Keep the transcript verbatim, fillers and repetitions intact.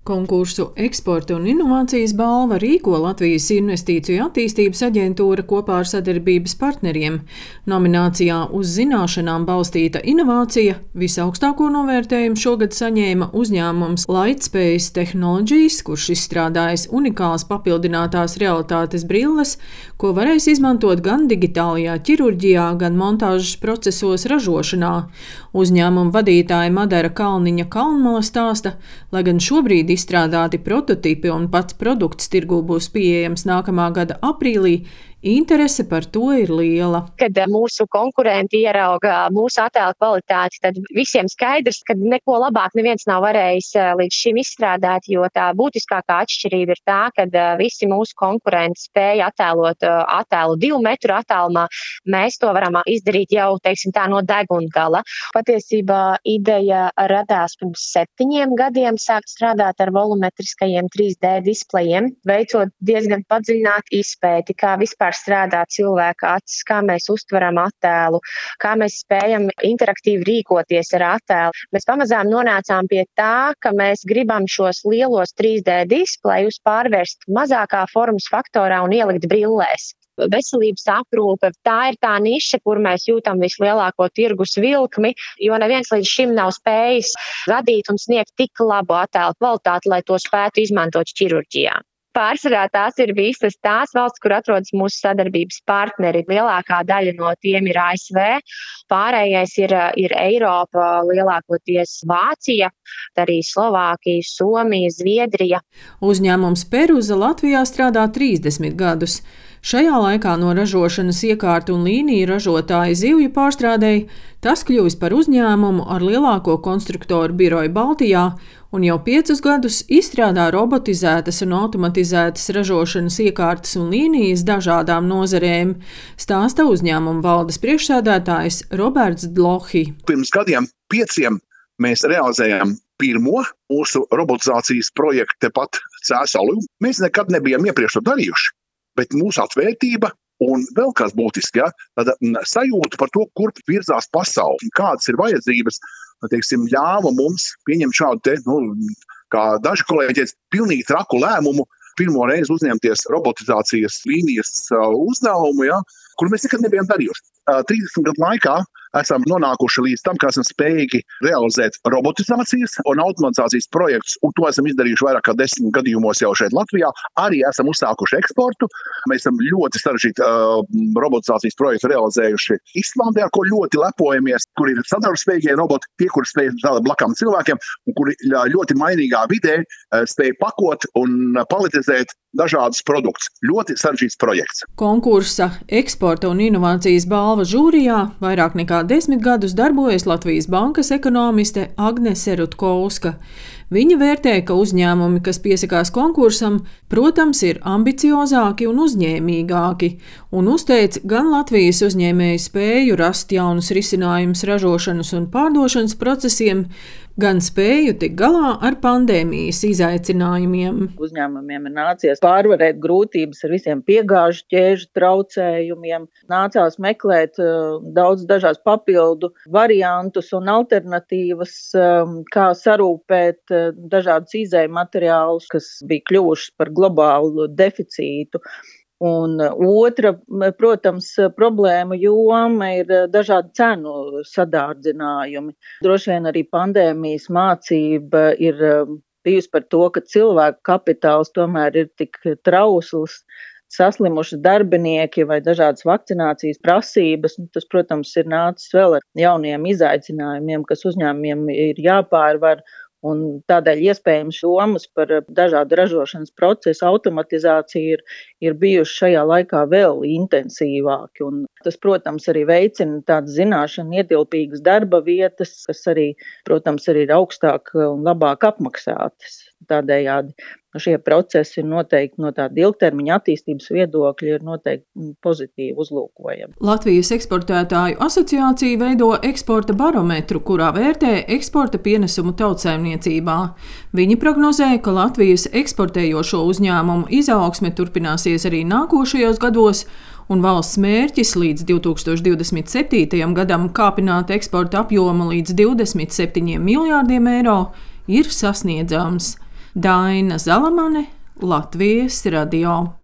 Konkursu Eksporta un inovācijas balva rīko Latvijas Investīciju attīstības aģentūra kopā ar sadarbības partneriem. Nominācijā uz zināšanām balstīta inovācija visaugstāko novērtējumu šogad saņēma uzņēmums Lightspace Technologies, kurš izstrādājis unikālas papildinātās realitātes brilles, ko varēs izmantot gan digitālajā ķirurģijā, gan montāžas procesos ražošanā. Uzņēmuma vadītāja Madara Kalniņa Kalnmala stāsta, lai gan šobrīd izstrādāti prototipi un pats produkts tirgū būs pieejams nākamā gada aprīlī, interese par to ir liela. Kad mūsu konkurenti ierauga mūsu attēla kvalitāti, tad visiem skaidrs, ka neko labāk neviens nav varējis līdz šim izstrādāt, jo tā būtiskākā atšķirība ir tā, ka visi mūsu konkurenti spēja attēlot attēlu divu metru attālumā. Mēs to varam izdarīt jau, teiksim tā, no deguntgala. Patiesībā ideja radās pirms septiņiem gadiem sākt strādāt ar volumetriskajiem trīs D displejiem, veicot diezgan padziļinātu izpēti, kā vispār strādā cilvēka acis, kā mēs uztveram attēlu, kā mēs spējam interaktīvi rīkoties ar attēlu. Mēs pamazām nonācām pie tā, ka mēs gribam šos lielos trīs D displejus pārvērst mazākā formas faktorā un ielikt brillēs. Veselības aprūpe, tā ir tā niša, kur mēs jūtam vislielāko tirgus vilkmi, jo neviens līdz šim nav spējis radīt un sniegt tik labu attēlu kvalitāti, lai to spētu izmantot ķirurģijā. Pārsvarā tās ir visas tās valsts, kur atrodas mūsu sadarbības partneri. Lielākā daļa no tiem ir A S V, pārējais ir, ir Eiropa, lielākoties Vācija, arī Slovākija, Somija, Zviedrija. Uzņēmums Peruza Latvijā strādā trīsdesmit gadus. Šajā laikā no ražošanas iekārtu un līniju ražotāja zivju pārstrādēji tas kļuvis par uzņēmumu ar lielāko konstruktoru biroju Baltijā un jau piecus gadus izstrādā robotizētas un automatizētas ražošanas iekārtas un līnijas dažādām nozarēm, stāsta uzņēmuma valdes priekšsēdētājs Roberts Dlohi. Pirms gadiem pieciem mēs realizējām pirmo mūsu robotizācijas projektu tepat Cēsalu. Mēs nekad nebijām iepriekš to darījuši. Bet mūsu atvērtība un vēl kas būtiski, ja, tāda sajūta par to, kur virzās pasaule, kādas ir vajadzības, teiksim, ļāva mums pieņemt šādu te, nu, kā daži kolēģi teica, pilnīgi traku lēmumu, pirmo reizi uzņemties robotizācijas līnijas uzdevumu, ja, kur mēs nekad nebijām darījuši. trīsdesmit gadu laikā esam nonākuši līdz tam, ka esam spējīgi realizēt robotizācijas un automatizācijas projektus, un to esam izdarījuši vairāk kā desmit gadījumos jau šeit Latvijā. Arī esam uzsākuši eksportu. Mēs esam ļoti sarežģītu uh, robotizācijas projektu realizējuši Islandē, ar ko ļoti lepojamies, kur ir sadarbspējīgie roboti, tie, kuri spēj strādāt blakām cilvēkiem, un kuri ļoti mainīgā vidē uh, spēj pakot un paletizēt dažādus produktus. Ļoti sarežģīts projekts. Konkursa Eksporta un inovācijas balva žūrijā vairāk nekā desmit gadus darbojas Latvijas bankas ekonomiste Agnese Rutkovska. Viņa vērtē, ka uzņēmumi, kas piesakās konkursam, protams, ir ambiciozāki un uzņēmīgāki, un uzteic gan Latvijas uzņēmēju spēju rast jaunus risinājumus ražošanas un pārdošanas procesiem, gan spēju tik galā ar pandēmijas izaicinājumiem. Uzņēmumiem ir nācies pārvarēt grūtības ar visiem piegāžu ķēžu traucējumiem, nācās meklēt uh, daudz dažās papildu variantus un alternatīvas, um, kā sarūpēt uh, dažādus izēju materiālus, kas bija kļuvuši par globālu deficītu. Un otra, protams, problēma joma ir dažādi cenu sadārdzinājumi. Droši vien arī pandēmijas mācība ir bijusi par to, ka cilvēku kapitāls tomēr ir tik trausls, saslimuši darbinieki vai dažādas vakcinācijas prasības. Tas, protams, ir nācis vēl ar jauniem izaicinājumiem, kas uzņēmumiem ir jāpārvar. Un tādēļ iespējams domas par dažādu ražošanas procesu automatizāciju ir, ir bijuši šajā laikā vēl intensīvāki. Un tas, protams, arī veicina tādas zināšanu ietilpīgas darba vietas, kas arī, protams, arī ir augstāk un labāk apmaksātas. Tādējādi šie procesi ir noteikti no tāda ilgtermiņa attīstības viedokļa ir noteikti pozitīvi uzlūkojami. Latvijas eksportētāju asociācija veido eksporta barometru, kurā vērtē eksporta pienesumu tautsaimniecībā. Viņi prognozē, ka Latvijas eksportējošo uzņēmumu izaugsme turpināsies arī nākošajos gados, un valsts mērķis līdz divi tūkstoši divdesmit septītajam gadam kāpināt eksporta apjomu līdz divdesmit septiņiem miljārdiem eiro ir sasniedzams. Daina Zalamane, Latvijas radio.